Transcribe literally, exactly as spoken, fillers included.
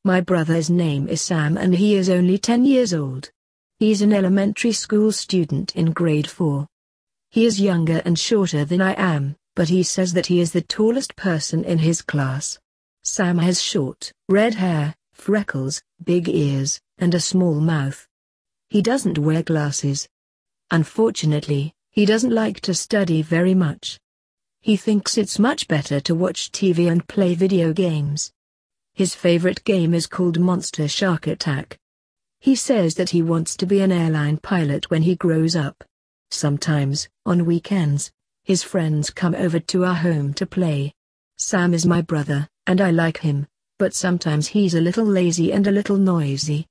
My brother's name is Sam and he is only ten years old. He's an elementary school student in grade four. He is younger and shorter than I am, but he says that he is the tallest person in his class. Sam has short, red hair, freckles, big ears, and a small mouth. He doesn't wear glasses. Unfortunately, he doesn't like to study very much. He thinks it's much better to watch T V and play video games. His favorite game is called Monster Shark Attack. He says that he wants to be an airline pilot when he grows up. Sometimes, on weekends, his friends come over to our home to play. Sam is my brother, and I like him, but sometimes he's a little lazy and a little noisy.